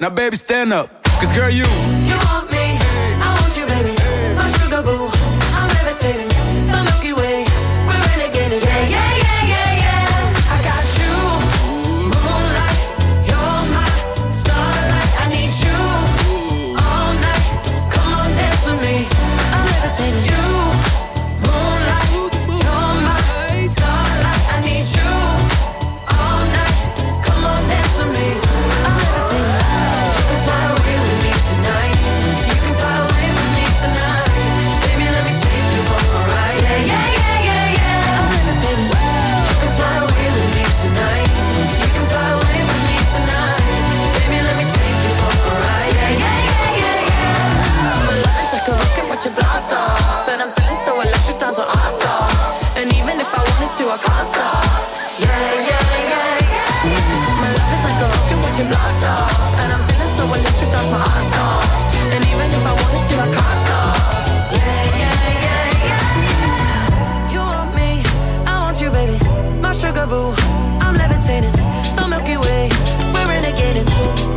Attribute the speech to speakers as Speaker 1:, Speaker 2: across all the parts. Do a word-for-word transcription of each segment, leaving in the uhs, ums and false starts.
Speaker 1: Now baby stand up, cause girl you
Speaker 2: You want me, I want you baby, my sugar boo, I'm levitating, the Milky Way, we're renegading, yeah, yeah, yeah, yeah, yeah. I got you, moonlight, you're my starlight, I need you all night, come on dance with me, I'm levitating. You, moonlight, you're my starlight, I need you all night, come on dance with me, I'm levitating. You can fly away with me tonight, you can fly away with me tonight, baby let me take you for a ride, yeah, yeah, yeah, yeah, yeah, I'm levitating. You can fly away with me tonight, you can fly away with me tonight, baby let me take you for a ride, yeah, yeah, yeah, yeah, yeah. My love is like a rocket, watch it blast off, and I'm feeling so electric, dance with us off, and even if I wanted to, I can't stop, yeah, yeah, yeah, yeah. My love is like a rocket, watch it blast off, and I'm feeling so electric, dance my ass off, and even if I wanted to, I can't stop, yeah, yeah, yeah, yeah. You want me, I want you, baby, my sugar boo, I'm levitating, the Milky Way, we're renegading.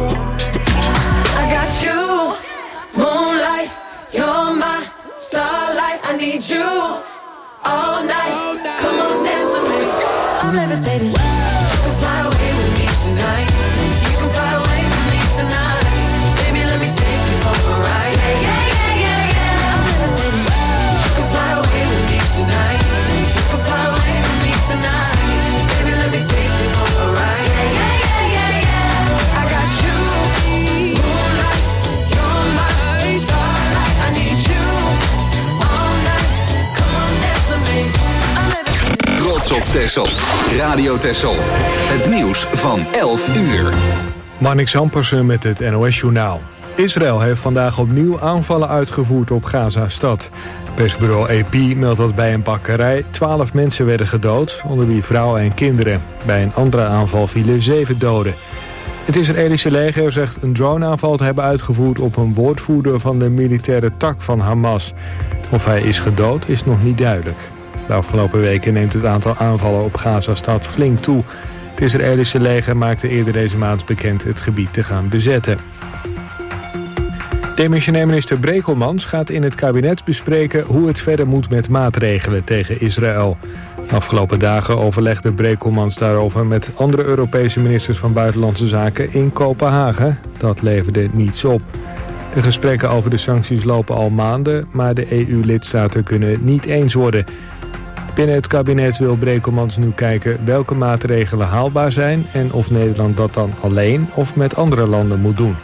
Speaker 2: I got you, moonlight, you're my starlight, I need you all night, come on dance with me, I'm levitating. You can fly away with me tonight, you can fly away with me tonight, baby let me take you for a ride, yeah, yeah, yeah, yeah, yeah. I'm levitating. You can fly away with me tonight, you can fly away with me tonight, baby let me take you for a ride, yeah, yeah, yeah, yeah, yeah. I got you, moonlight, you're my starlight, I need you all night, come on dance with me, I'm levitating.
Speaker 3: Trots op Texel. Radio Texel. Het nieuws van elf uur.
Speaker 4: Marnix Ampersen met het N O S-journaal. Israël heeft vandaag opnieuw aanvallen uitgevoerd op Gaza-stad. Persbureau A P meldt dat bij een bakkerij twaalf mensen werden gedood, onder wie vrouwen en kinderen. Bij een andere aanval vielen zeven doden. Het Israëlische leger zegt een droneaanval te hebben uitgevoerd op een woordvoerder van de militaire tak van Hamas. Of hij is gedood is nog niet duidelijk. De afgelopen weken neemt het aantal aanvallen op Gaza-stad flink toe. Het Israëlische leger maakte eerder deze maand bekend het gebied te gaan bezetten. Demissionair minister Brekelmans gaat in het kabinet bespreken hoe het verder moet met maatregelen tegen Israël. De afgelopen dagen overlegde Brekelmans daarover met andere Europese ministers van Buitenlandse Zaken in Kopenhagen. Dat leverde niets op. De gesprekken over de sancties lopen al maanden, maar de E U-lidstaten kunnen het niet eens worden. Binnen het kabinet wil Brekelmans nu kijken welke maatregelen haalbaar zijn en of Nederland dat dan alleen of met andere landen moet doen.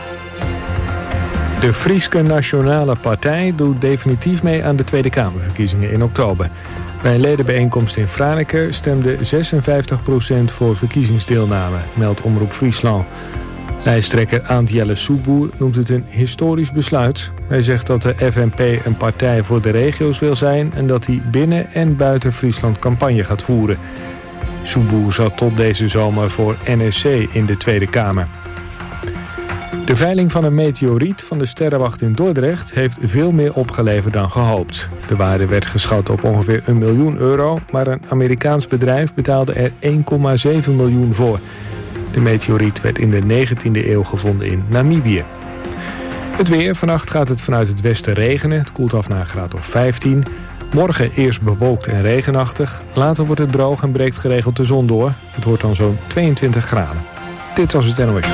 Speaker 4: De Frieske Nationale Partij doet definitief mee aan de Tweede Kamerverkiezingen in oktober. Bij een ledenbijeenkomst in Franeker stemde zesenvijftig procent voor verkiezingsdeelname, meldt Omroep Friesland. Lijsttrekker Aantjelle Soeboer noemt het een historisch besluit. Hij zegt dat de F N P een partij voor de regio's wil zijn en dat hij binnen en buiten Friesland campagne gaat voeren. Soeboer zat tot deze zomer voor N S C in de Tweede Kamer. De veiling van een meteoriet van de sterrenwacht in Dordrecht heeft veel meer opgeleverd dan gehoopt. De waarde werd geschat op ongeveer een miljoen euro, maar een Amerikaans bedrijf betaalde er één komma zeven miljoen voor. De meteoriet werd in de negentiende eeuw gevonden in Namibië. Het weer. Vannacht gaat het vanuit het westen regenen. Het koelt af naar een graad of vijftien. Morgen eerst bewolkt en regenachtig. Later wordt het droog en breekt geregeld de zon door. Het wordt dan zo'n tweeëntwintig graden. Dit was het N O S.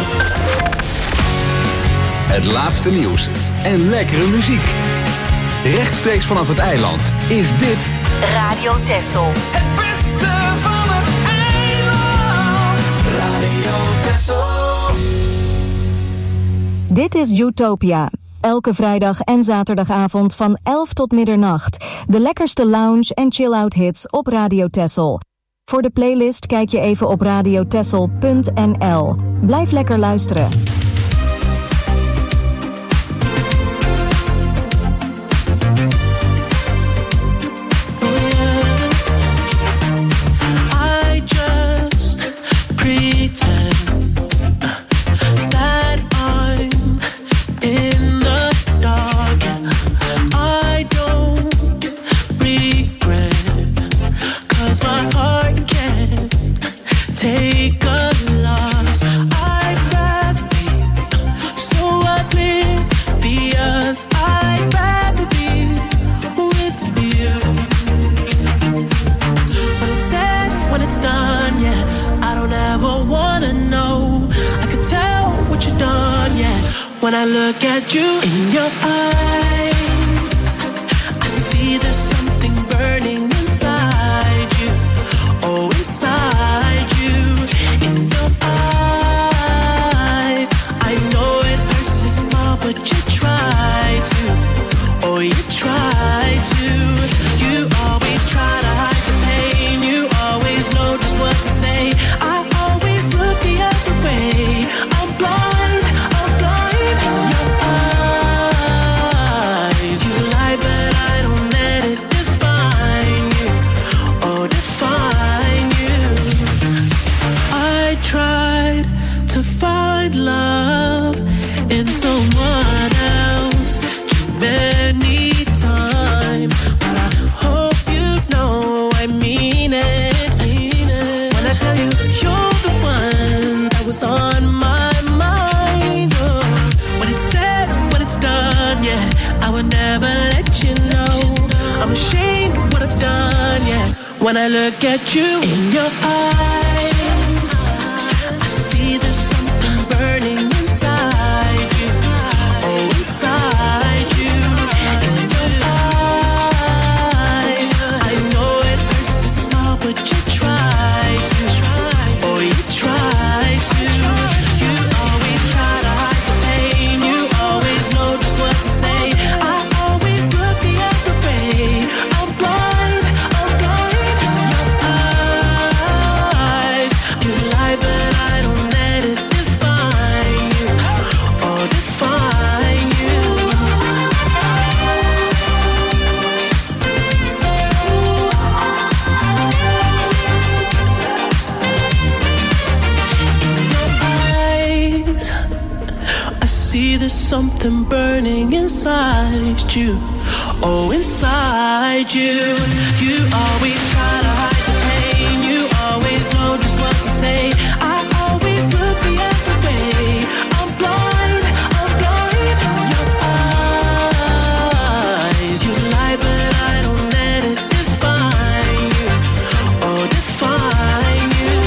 Speaker 3: Het laatste nieuws en lekkere muziek. Rechtstreeks vanaf het eiland is dit
Speaker 5: Radio Texel.
Speaker 2: Het beste van het eiland. Radio Texel.
Speaker 5: Dit is Utopia. Elke vrijdag en zaterdagavond van elf tot middernacht. De lekkerste lounge en chill-out hits op Radio Texel. Voor de playlist kijk je even op radiotexel punt n l. Blijf lekker luisteren.
Speaker 2: Take a loss. I'd rather be
Speaker 6: when I look at you. In your eyes, I see there's something burning inside you. Oh, inside you. In your eyes, I know it hurts to smile, but you try to. Oh, you try to. You always try to hide the pain. You always know just what to say. I always look the other way. I'm blind, I'm blind in your eyes. You lie, but I don't let it define you. Oh, define you. I tried to find love in someone else too many times, but I hope you know I mean it. I mean it. When I tell you you're the one that was on my mind. Oh, when it's said and when it's done, yeah, I would never let you know. I'm ashamed of what I've done, yeah. When I look at you in your eyes, I see there's something burning inside you. Oh, inside you. In your eyes, I know it hurts to smile, but you try to. Oh, you try to. You always try to hide the pain. You always know just what to say. I always look the other way. I'm blind, I'm blind in your eyes. You lie, but I don't let it define you. Oh, define you. Eyes, I see there's something burning inside you. Oh, inside you. You always try to hide the pain. You always know just what to say. I always look the other way. I'm blind, I'm blind in your eyes. You lie, but I don't let it define you. Oh, define you.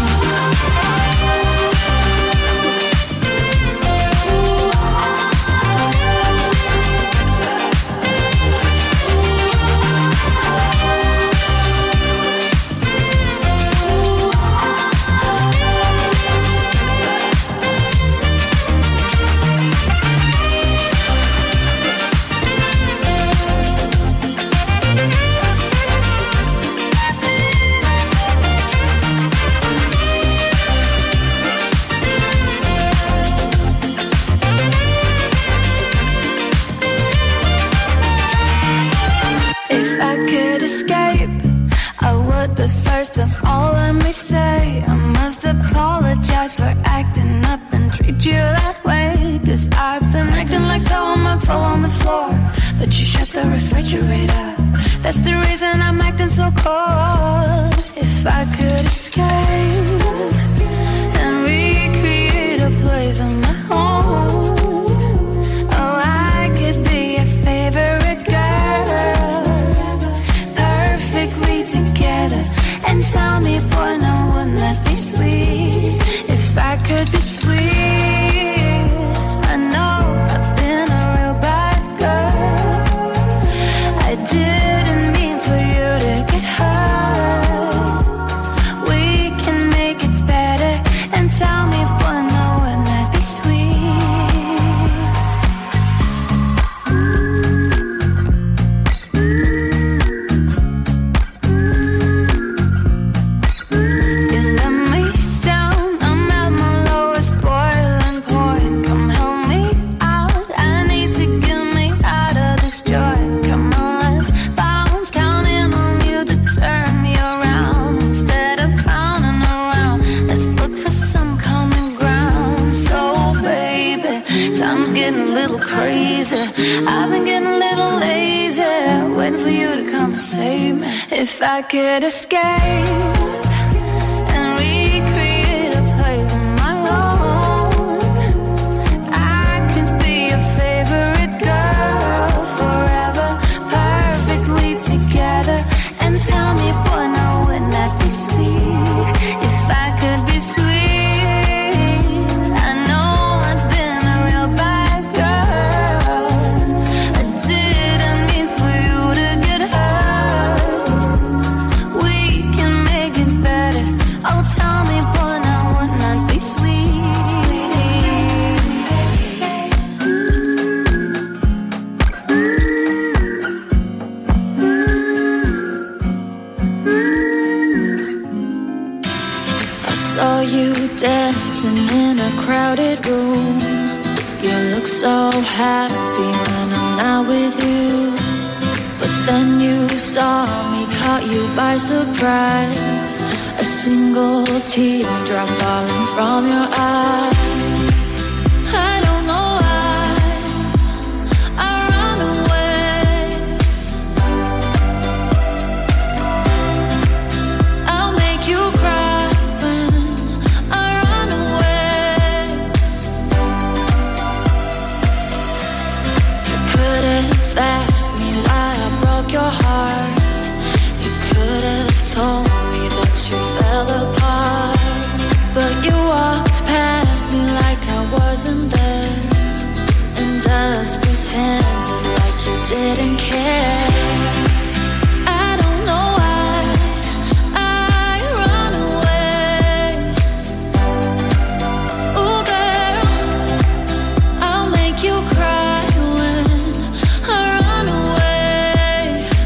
Speaker 2: If I could escape, I would, but first of all, let me say I must apologize for acting up and treat you that way. Cause I've been acting like someone fell on the floor, but you shut the refrigerator. That's the reason I'm acting so cold. If I could escape and recreate a place of my own, oh, I could be your favorite girl, perfectly together. And tell me, boy, now wouldn't that be sweet? If I could be sweet, I know I've been a real bad girl. I didn't mean for you to get hurt. We can make it better. And tell me, boy, now wouldn't that be sweet? You let me down, I'm at my lowest boiling point. Come help me out, I need to get me out of this joint. Come on, let's bounce, counting on you to turn me around. Instead of clowning around, let's look for some common ground. So baby, time's getting a little crazy. I've been getting a little lazy, waiting for you to come save me. If I could escape and recreate a place of my own, I could be your favorite girl forever, perfectly together. And tell me, boy, now wouldn't that be sweet? If I could be sweet, I know I've been a real bad dancing in a crowded room. You look so happy when I'm not with you. But then you saw me, caught you by surprise. A single teardrop falling from your eye. I don't know why I run away. I'll make you cry when I run away. You could have asked me why I broke your heart. You could have told me that you fell apart. But you walked past me like I wasn't there, and just pretended like you didn't care. I don't know why I run away. Ooh girl, I'll make you cry when I run away.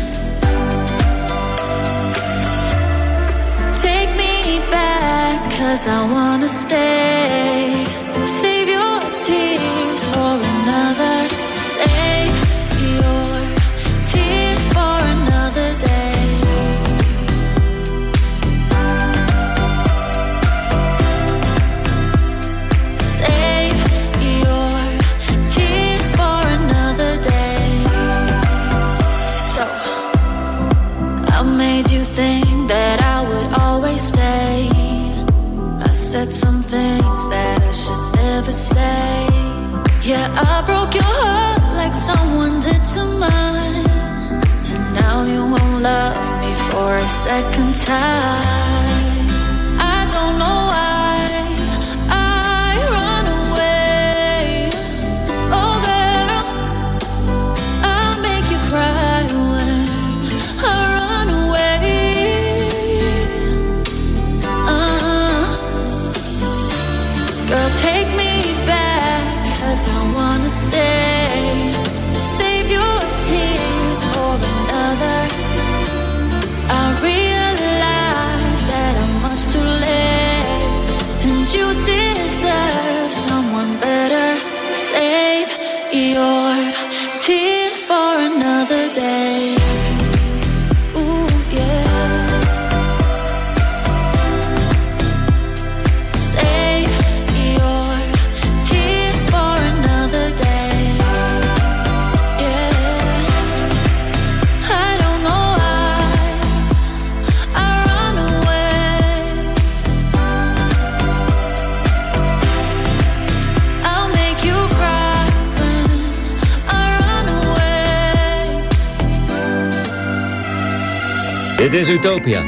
Speaker 2: Take me back, 'cause I wanna stay. Save your tears for another. Save your tears for another day. Save your tears for another day. So I made you think that I would always stay. I said some things that I should never say. Yeah, I broke your heart like someone did to mine. And now you won't love me for a second time. I don't know why I run away. Oh girl, I'll make you cry when I run away. Uh, girl, take me back, 'cause I wanna stay. Save your tears for another. I realize that I'm much too late, and you deserve someone better. Save your tears for another day. Ooh, yeah. Save your tears for another day. Yeah. I don't know why I run away. I'll make you cry when I run away.
Speaker 7: Dit is Utopia.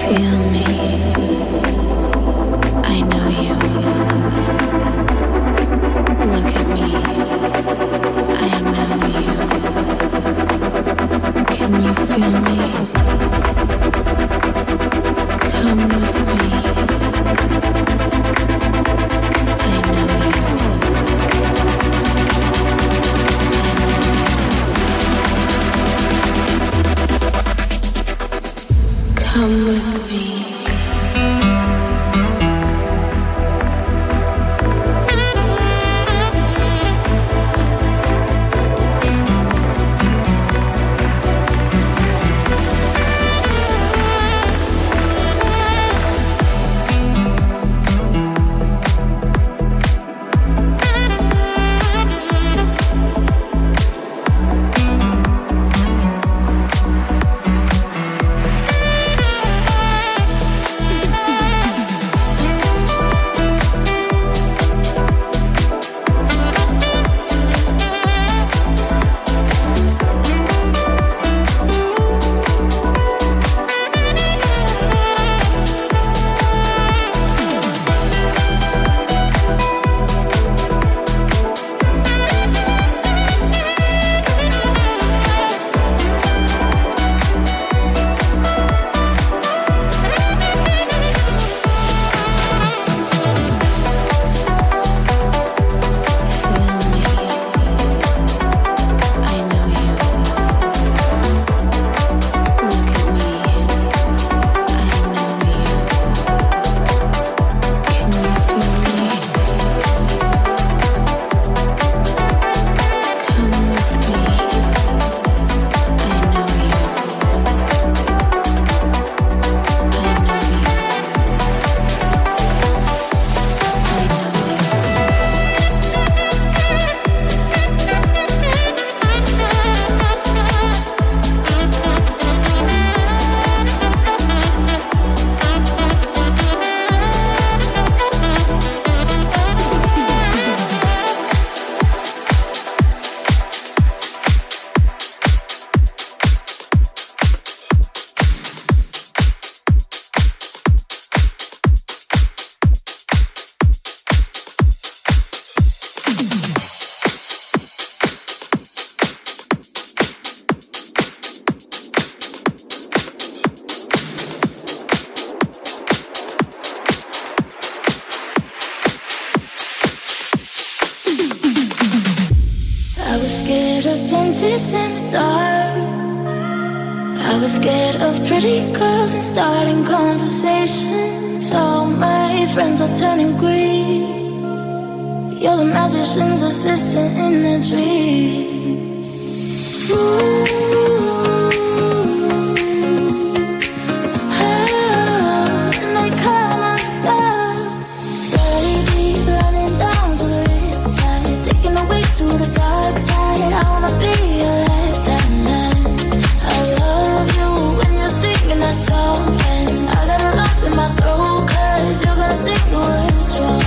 Speaker 8: dentist in the dark. I was scared of pretty girls and starting conversations. All my friends are turning green. You're the magician's assistant in their dreams. Ooh. To the dark side, I wanna be your left-hand man. I love you when you're singing that song, and I got a lump in my throat, cause you're gonna sing the words wrong.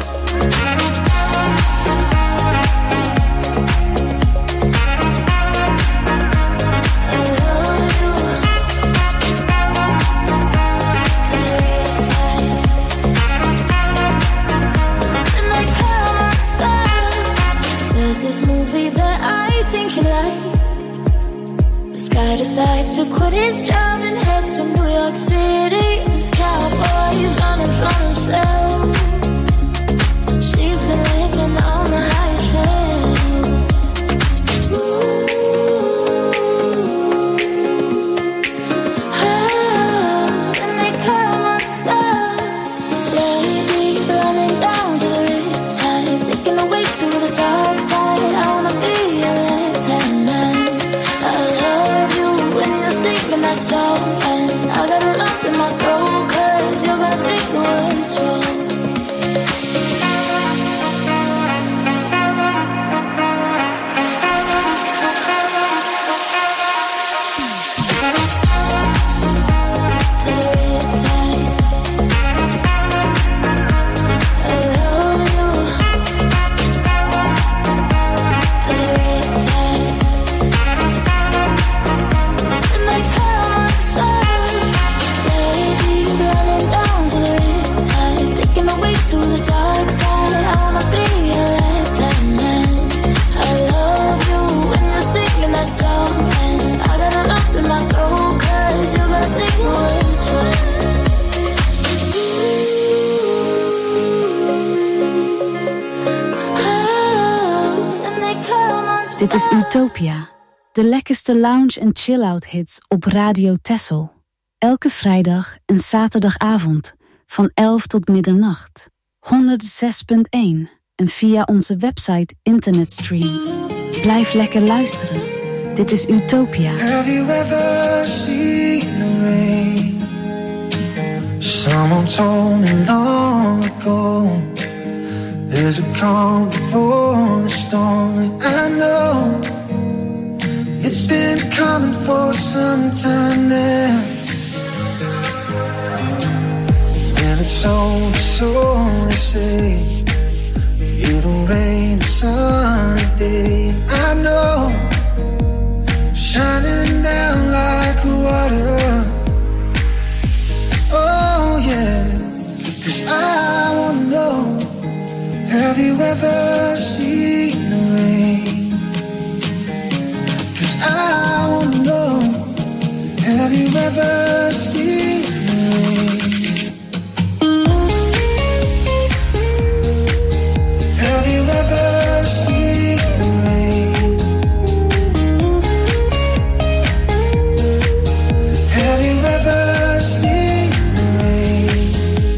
Speaker 8: I love you. Tonight, come on, stop. There's this movie that I think you like. This guy decides to quit his job and heads to New York City. This cowboy's running from himself. She's been living on the highest end. Ooh, ah, when they come unstuck, baby, running down to the riptide, taking away to the dark side. I wanna be your left-hand man. I love you when you're singing that song, and I got a lump in my
Speaker 9: Dit is Utopia, de lekkerste lounge- en chill-out hits op Radio Texel. Elke vrijdag en zaterdagavond van elf tot middernacht. honderdzes punt één en via onze website internetstream. Blijf lekker luisteren. Dit is Utopia.
Speaker 10: Have you ever seen the rain? Someone told me long ago there's a calm before the storm, and I know it's been coming for some time now. And it's so, so they say it'll rain a sunny day, and I know shining down like water. Oh yeah, 'cause I wanna know, have you ever seen the rain? 'Cause I wanna know, have you ever seen the rain? Have you ever seen the rain? Have you ever seen the rain?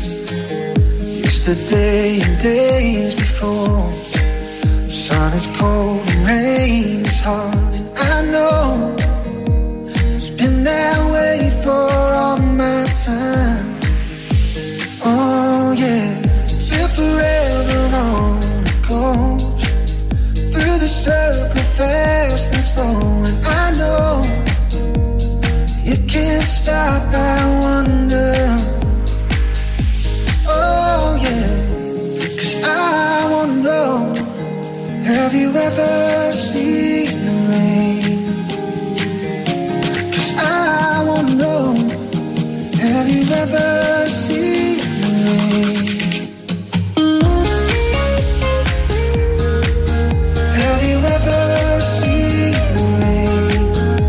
Speaker 10: Yesterday and days before, sun is cold and rain is hard, and I know it's been that way for all my time. Oh yeah, till forever on it goes, through the circle fast and slow, and I know it can't stop, I wonder. Oh yeah, 'cause I wanna know, have you ever seen the rain? 'Cause I wanna know, have you ever seen the rain? Have you ever seen the rain?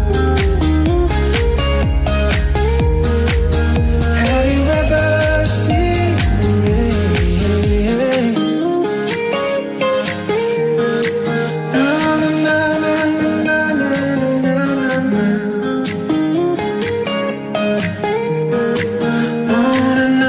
Speaker 10: Have you ever seen the rain? Na na na na na na na na na. Oh, na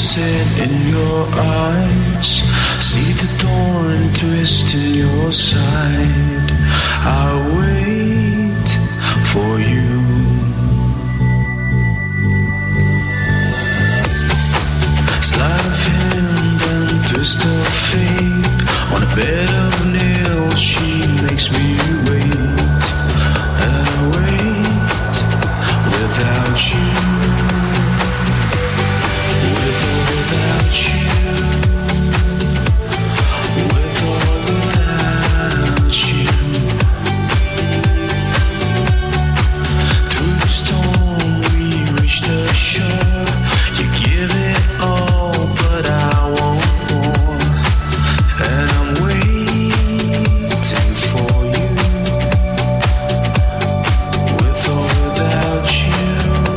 Speaker 10: sunset in your eyes, see the dawn twist in your side. I wait for you. Sleight of hand and twist of fate, on a bed of nails she makes me wait, and I wait without you, with or without you, with or without you. Through the storm we reach the shore, you give it all but I want more, and I'm waiting for you, with or without you,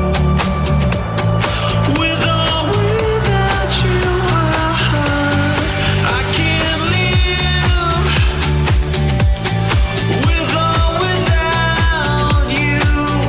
Speaker 10: with or without you. I can't live with or without you.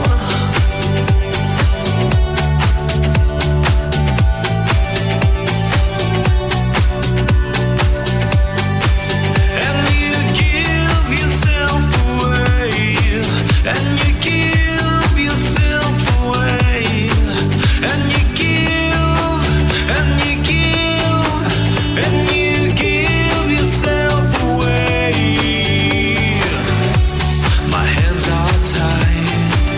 Speaker 10: And you give yourself away, and you give yourself away, and you give, and you give, and you give yourself away. My hands are tied,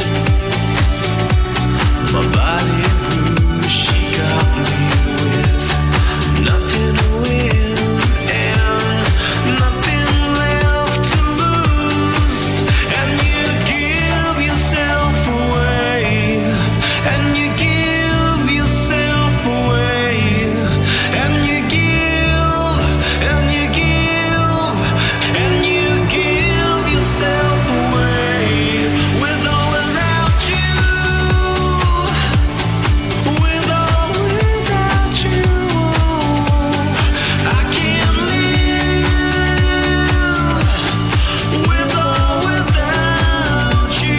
Speaker 10: my body bruised. She got me with nothing to win and nothing left to lose. And you give yourself away, and you give yourself away, and you give, and you give, and you give yourself away, with or without you, with or without you. I can't live with or without you.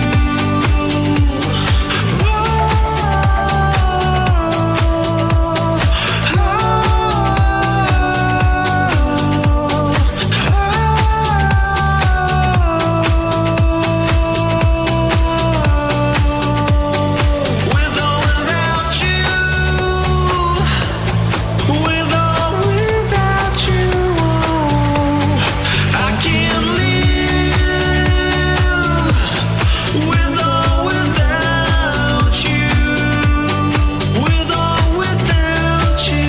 Speaker 10: With or without you, with or without you, I can't live with or without you, with or without you.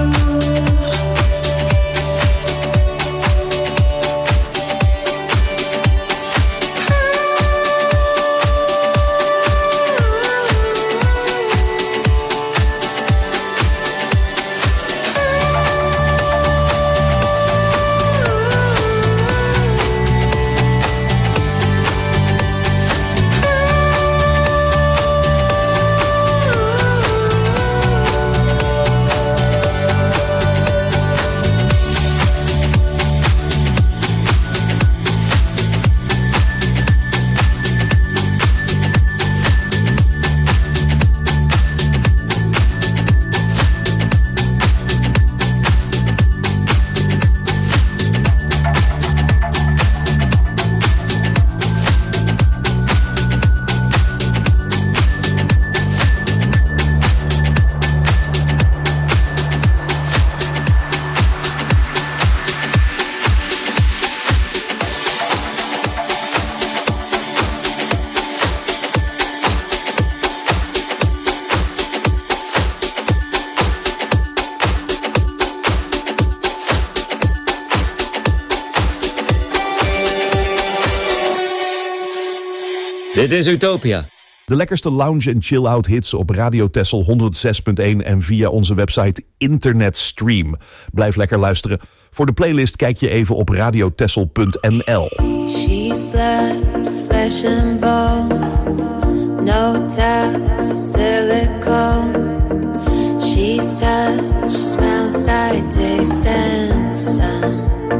Speaker 7: Dit is Utopia.
Speaker 11: De lekkerste lounge en chill-out hits op Radio Texel honderdzes punt één en via onze website Internetstream. Blijf lekker luisteren. Voor de playlist kijk je even op radiotexel punt n l.
Speaker 8: She's blood, flesh and bone, no touch or silicone. She's touch, smell, sight, taste and sound.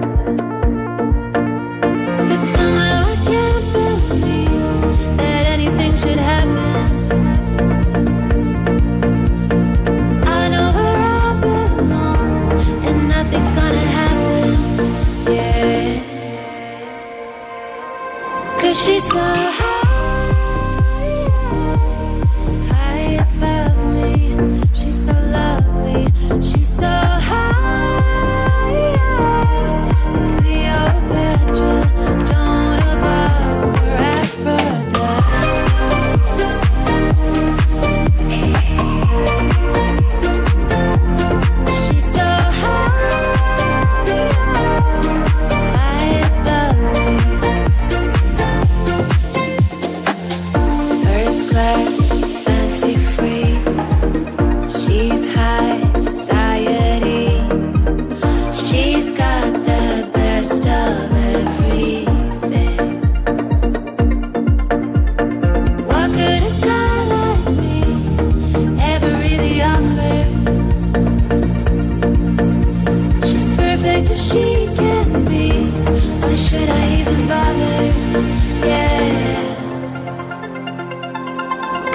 Speaker 8: But somehow I can't believe that anything should happen. I know where I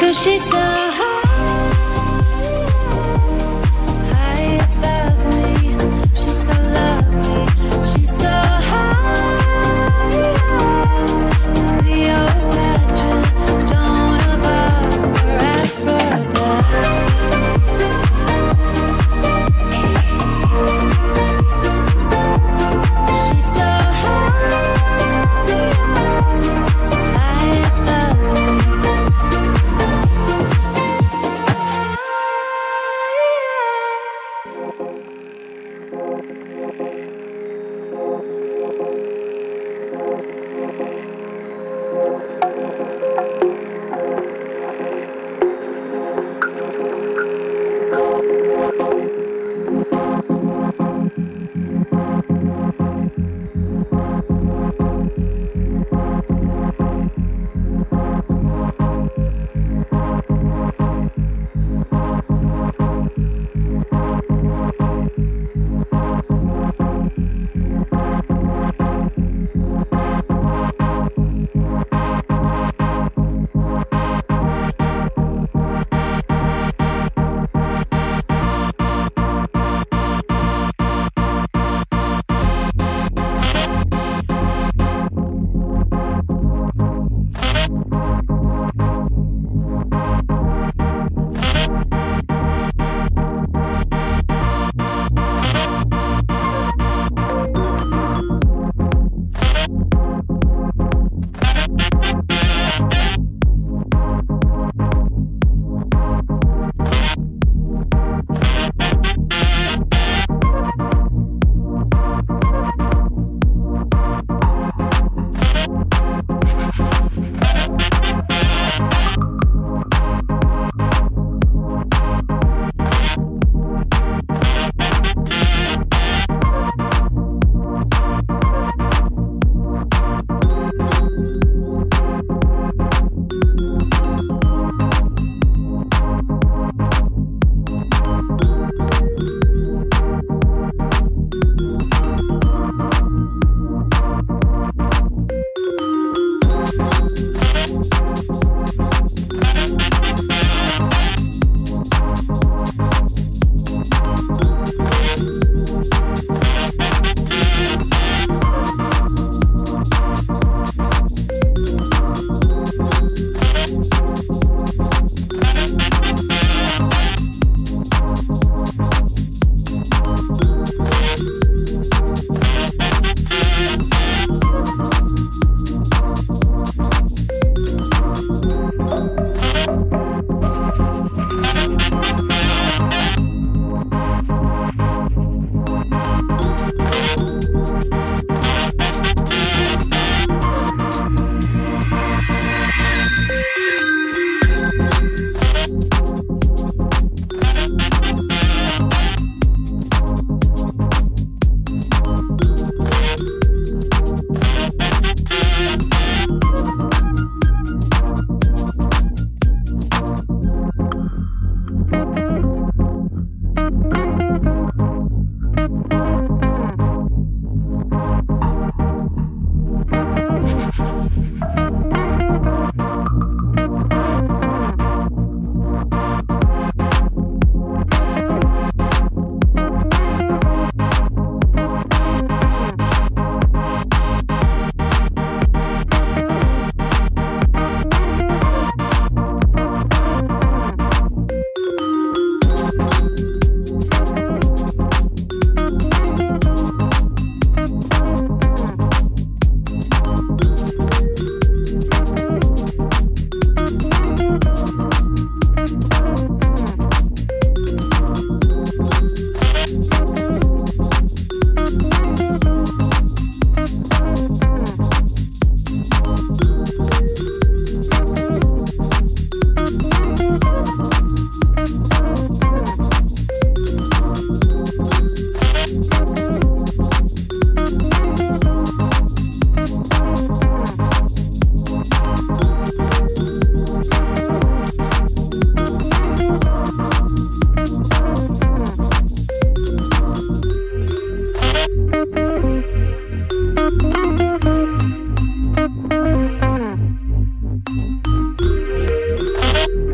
Speaker 8: 'cause she's so high, high above me. She's so lovely, she's so high, Cleopatra, Joan of Arc, or Aphrodite. She's so high, high above me.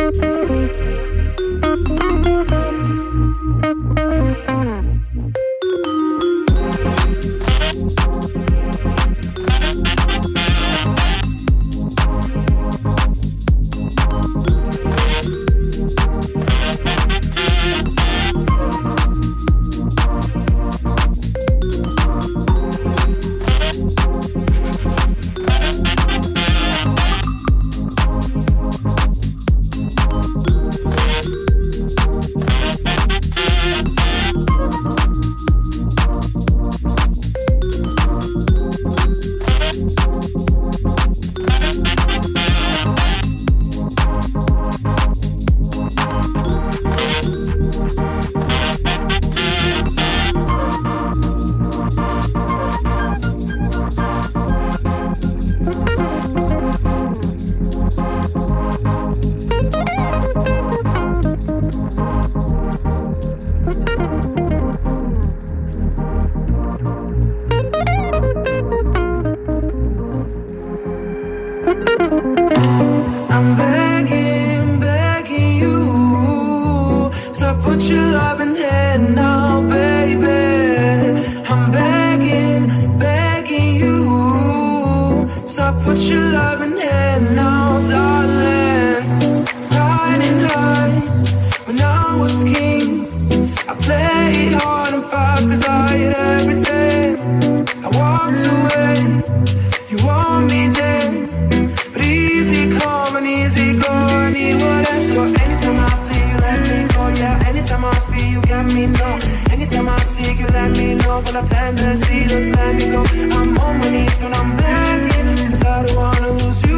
Speaker 2: I'm begging, begging you, so put your loving hand now, baby. I'm begging, begging you, so put your loving hand now, darling. Riding high when I was king, I played hard and fast 'cause I had everything. I walked away, you want me dead, but easy come and easy go, I need what I saw. Anytime I feel you let me go, yeah, anytime I feel you got me, no. Anytime I seek you let me know, but I plan to see, just let me go. I'm on my knees when I'm begging, 'cause I don't wanna lose you.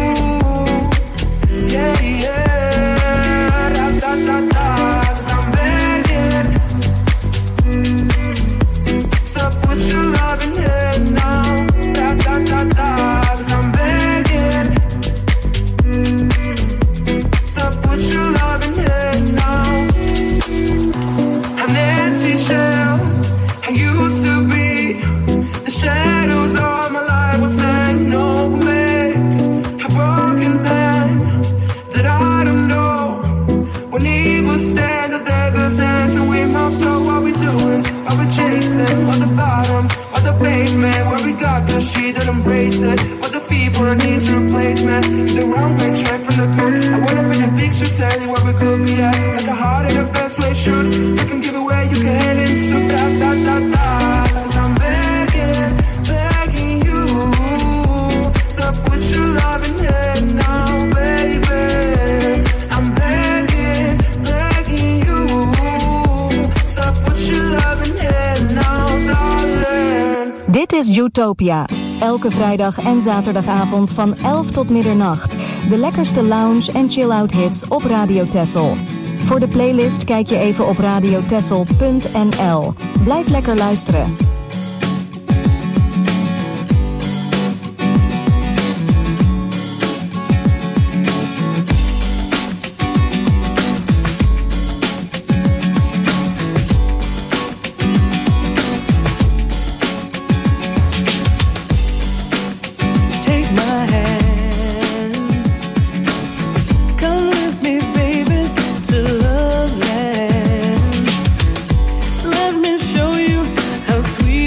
Speaker 2: Yeah, yeah, da da da da, 'cause I'm begging. So put your love in here now, da da da da, 'cause I'm begging. So put your love in here now. I'm Nancy Shell, I used to be. The shadows of my life was hanging over me. A broken man that I don't know. When evil stand, the devil's answer with my soul. What we doing? What we chasing? What the bottom? What the basement? Where we got good shit and embrace it. What the fever needs replacement. The wrong way, straight from the good. I went up in a picture, tell you where we could be at. Like a heart in the best way should. You can give away, you can head into da da da da. 'Cause I'm begging, begging you. So put your love in here now, baby. I'm begging, begging you. So put your love in here now, darling.
Speaker 5: Dit is Utopia. Elke vrijdag en zaterdagavond van elf tot middernacht. De lekkerste lounge en chill-out hits op Radio Texel. Voor de playlist kijk je even op radio texel punt n l. Blijf lekker luisteren.
Speaker 6: Take my hand, come with me, baby, to Love Land. Let me show you how sweet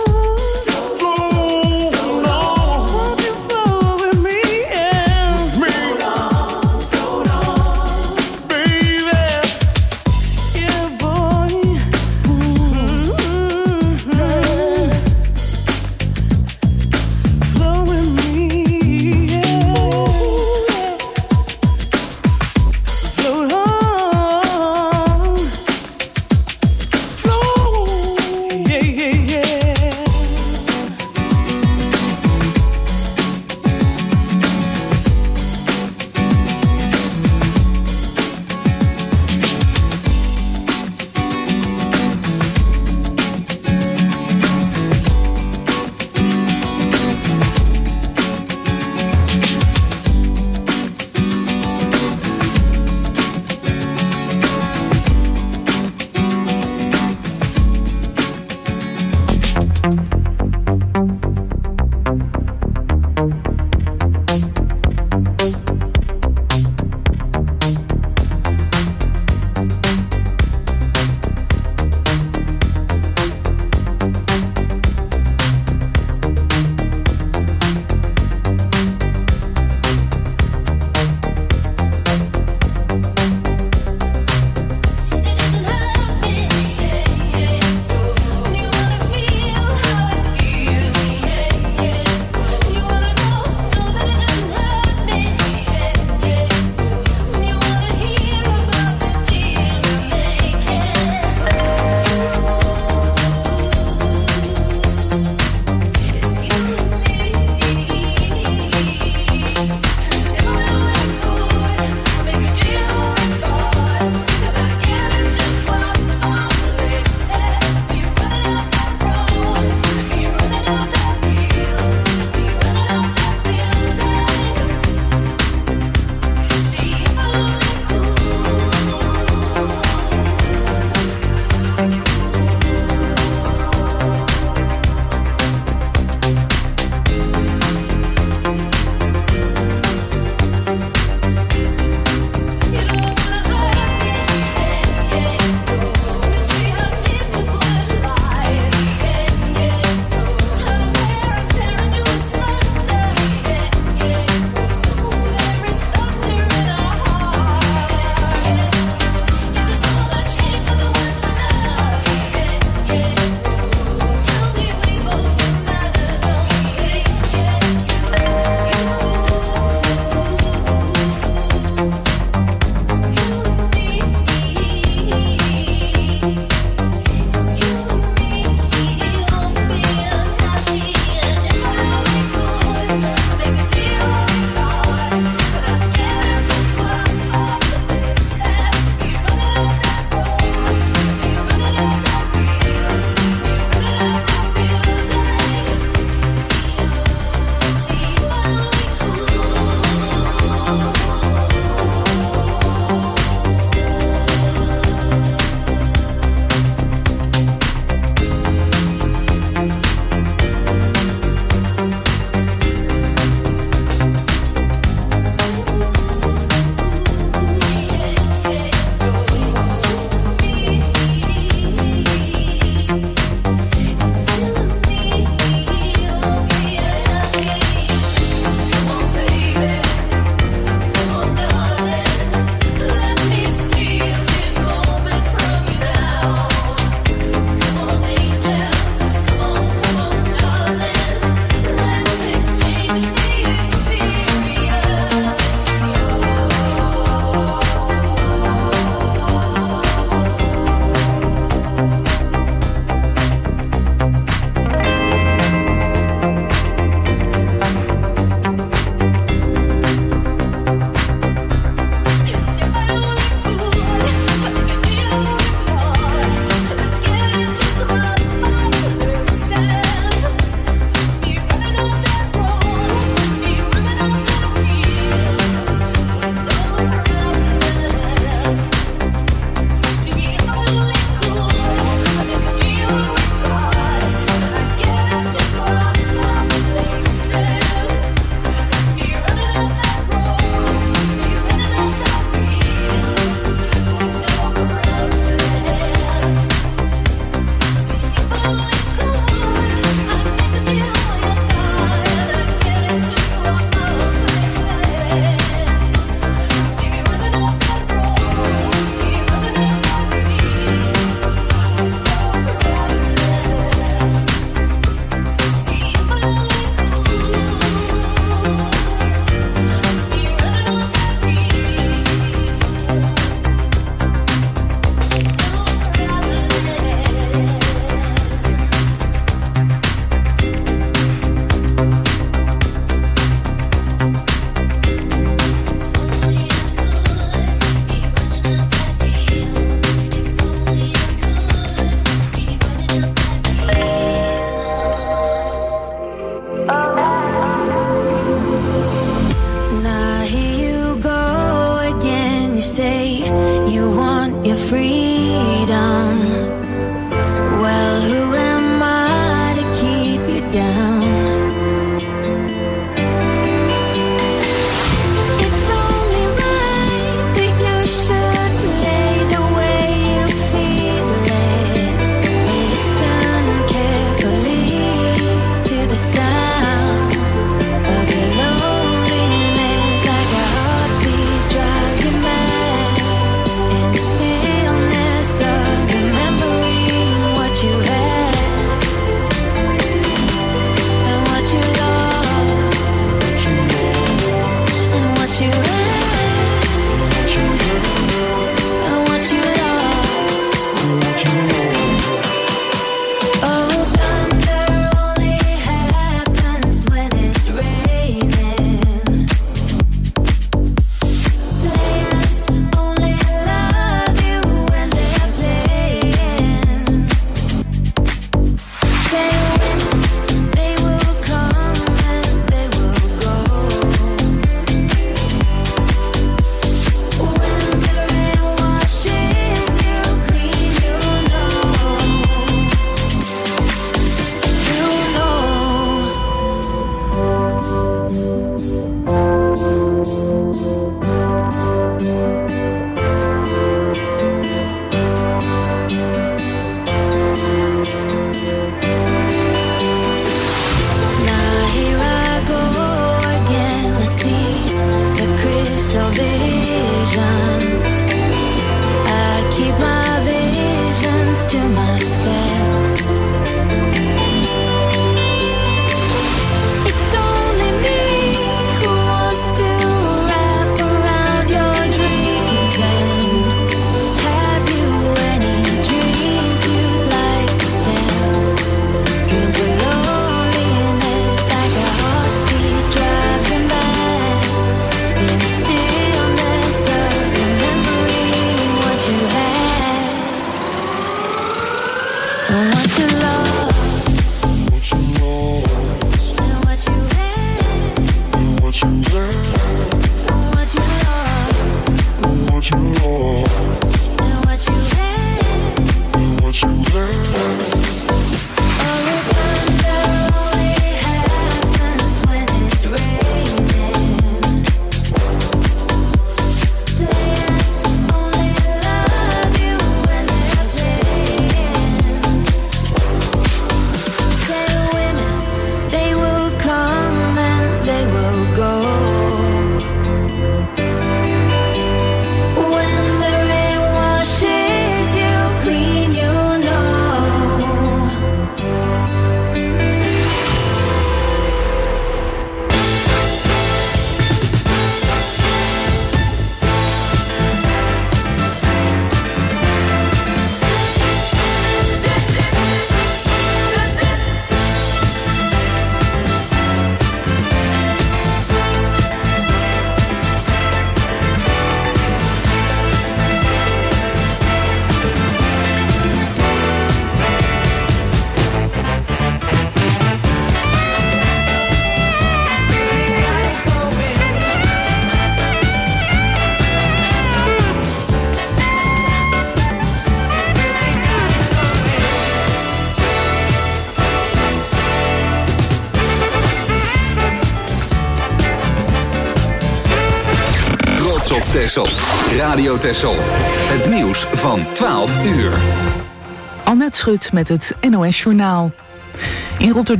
Speaker 3: op Texel. Radio Texel. Het nieuws van twaalf uur.
Speaker 12: Annette Schut met het N O S Journaal. In Rotterdam